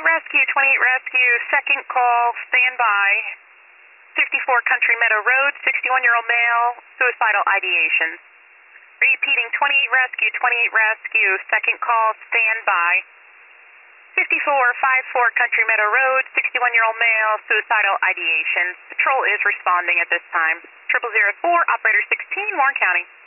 Rescue, 28 Rescue, second call, stand by. 54 Country Meadow Road, 61-year-old male, suicidal ideation. Repeating, 28 Rescue, second call, stand by. 5454 Country Meadow Road, 61-year-old male, suicidal ideation. Patrol is responding at this time. 0004, operator 16, Warren County.